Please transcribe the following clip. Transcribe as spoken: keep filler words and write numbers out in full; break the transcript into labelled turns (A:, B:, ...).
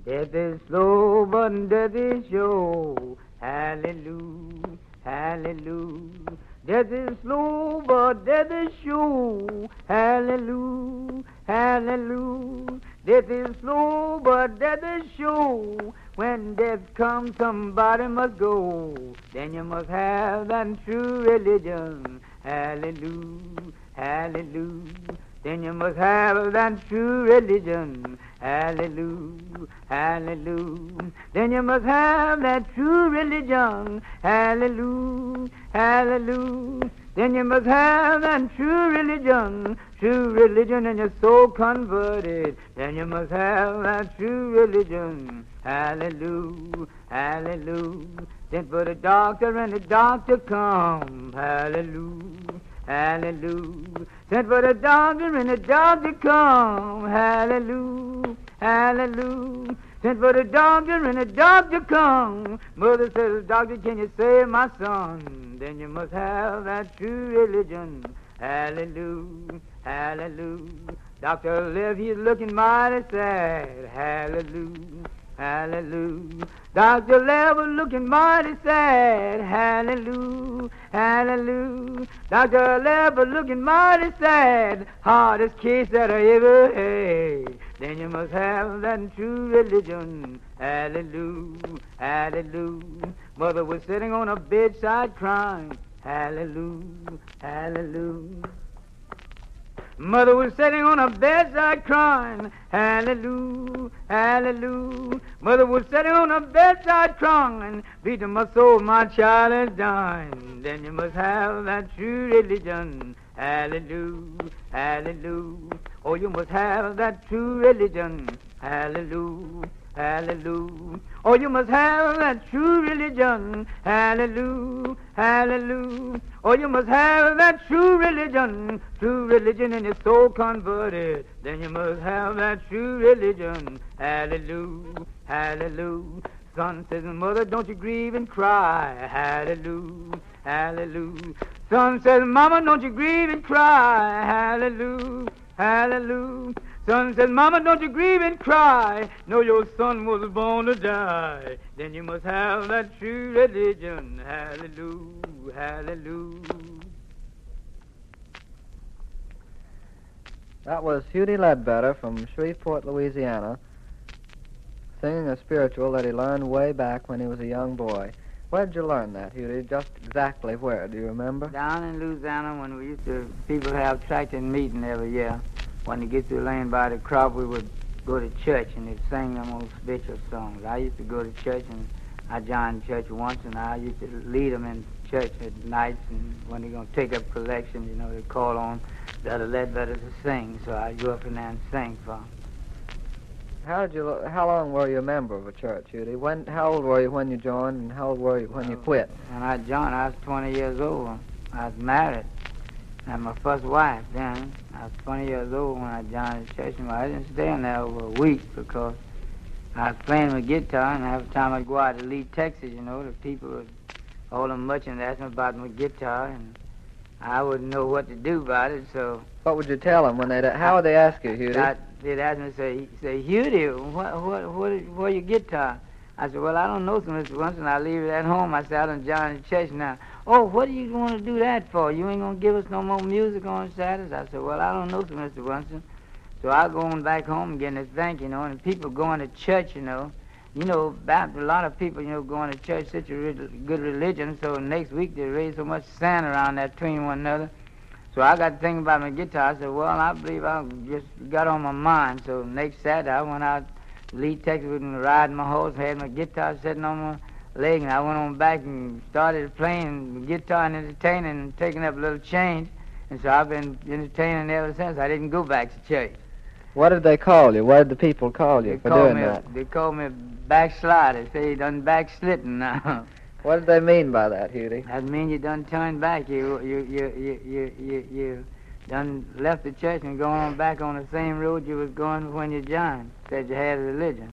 A: Death is slow, but death is sure. Hallelujah, hallelujah. Death is slow, but death is sure. Hallelujah, hallelujah. Death is slow, but death is sure. When death comes, somebody must go. Then you must have that true religion. Hallelujah, hallelujah. Then you must have that true religion. Hallelujah, hallelujah. Then you must have that true religion. Hallelujah, hallelujah. Then you must have that true religion. True religion and your soul converted. Then you must have that true religion. Hallelujah, hallelujah. Then for the doctor and the doctor come. Hallelujah, hallelujah. Sent for the doctor and the doctor come. Hallelujah, hallelujah. Sent for the doctor and the doctor come. Mother says, doctor, can you save my son? Then you must have that true religion. Hallelujah, hallelujah. Doctor live, he's looking mighty sad. Hallelujah, hallelujah. Doctor Level looking mighty sad. Hallelujah, hallelujah. Doctor Level looking mighty sad. Hardest case that I ever had. Then you must have that true religion. Hallelujah, hallelujah. Mother was sitting on a bedside crying. Hallelujah, hallelujah. Mother was sitting on a bedside crying. Hallelujah, hallelujah. Mother was sitting on a bedside crying. Beating my soul, my child is dying. Then you must have that true religion. Hallelujah, hallelujah. Oh, you must have that true religion. Hallelujah, hallelujah. Oh, you must have that true religion. Hallelujah, hallelujah. Oh, you must have that true religion. True religion and your soul converted. Then you must have that true religion. Hallelujah, hallelujah. Son says, mother, don't you grieve and cry. Hallelujah, hallelujah. Son says, mama, don't you grieve and cry. Hallelujah, hallelujah. Son says, mama, don't you grieve and cry. No, your son was born to die. Then you must have that true religion. Hallelujah, hallelujah.
B: That was Hughie Ledbetter from Shreveport, Louisiana, singing a spiritual that he learned way back when he was a young boy. Where'd you learn that, Hughie? Just exactly where, do you remember?
A: Down in Louisiana when we used to, people have tractor meeting every year. When they get to laying by the crop, we would go to church and they'd sing them old spiritual songs. I used to go to church and I joined church once and I used to lead them in church at nights, and when they're going to take up collections, you know, they call on the other Ledbetter to sing. So I go up in there and sing for them.
B: How did you? How long were you a member of a church, Hughie? When? How old were you when you joined, and how old were you when you quit?
A: When I joined, I was twenty years old. I was married. I had my first wife then. I was twenty years old when I joined the church. And I didn't stay in there over a week because I was playing my guitar, and every time I'd go out to Lee, Texas, you know, the people would hold them much and ask me about my guitar, and I wouldn't know what to do about it, so...
B: What would you tell them when they'd... How would they ask you, Hughie?
A: I, they'd ask me, say, say, Hughie, what, what, what, where your guitar? I said, well, I don't know, so Mister Winston, I leave it at home. I said, I done joined the church now. Oh, what are you going to do that for? You ain't going to give us no more music on Saturdays? I said, well, I don't know, so Mister Winston. So I go on back home and get this thing, you know, and people going to church, you know. You know, about a lot of people, you know, going to church, such a re- good religion, so next week they raise so much sand around there between one another. So I got to thinking about my guitar. I said, well, I believe I just got on my mind. So next Saturday I went out to Lee, Texas, and riding my horse, had my guitar sitting on my leg, and I went on back and started playing guitar and entertaining and taking up a little change. And so I've been entertaining ever since. I didn't go back to church.
B: What did they call you? What did the people call you
A: they
B: for
A: call
B: doing
A: me,
B: that?
A: They called me backslider. They say you done backslidden now.
B: What did they mean by that, Hughie?
A: That means you done turned back. You you you you you you, you done left the church and going on back on the same road you was going when you joined. Said you had a religion.